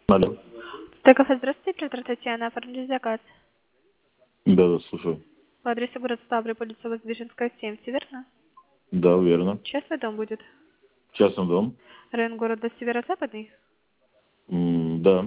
Алло. Кафе, здравствуйте, оператор Татьяна, оформили заказ. Да, да, слушаю. По адресу город Ставрополь, улица Воздвиженская, 7, все верно? Да, верно. Частный дом будет? Частный дом. Район города Северо-Западный? Да.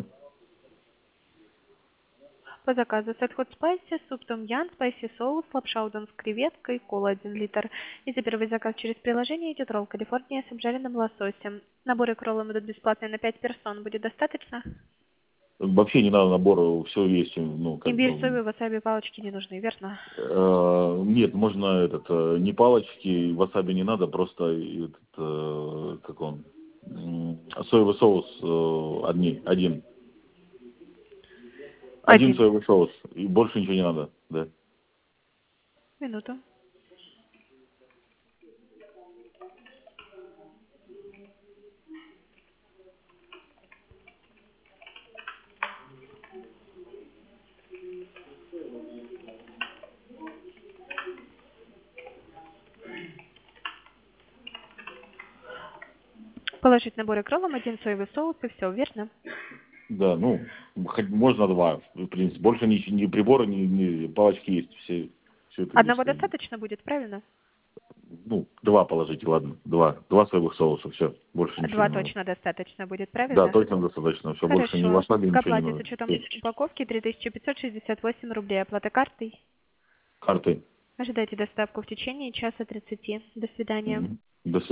По заказу сет хот спайси, суп том ян, спайси соус, лапша удон с креветкой, кола 1 литр. И за первый заказ через приложение идет ролл Калифорния с обжаренным лососем. Наборы к роллам идут бесплатные на 5 персон. Будет достаточно? Вообще не надо набора, все есть, ну, как Имбирь, бы. соевый, васаби, палочки не нужны, верно? Нет, можно не палочки, васаби не надо, просто как он, соевый соус один. Один Один. соевый соус, и больше ничего не надо, да. Минуту. Положить наборы к роллам, один соевый соус и все, верно? Да, ну, можно два, в принципе. Больше ни прибора, ни палочки есть, все это есть, Одного как бы. достаточно будет, правильно? Ну, два положите, ладно. Два соевых соуса, все. Больше ничего Два не надо. точно достаточно будет, Да, правильно? точно достаточно. Все, больше ни Хорошо. васаби, К ничего не оплате с надо. учетом Всё. упаковки 3568 рублей. Оплата картой. Карты. Ожидайте доставку в течение часа 30. До свидания. До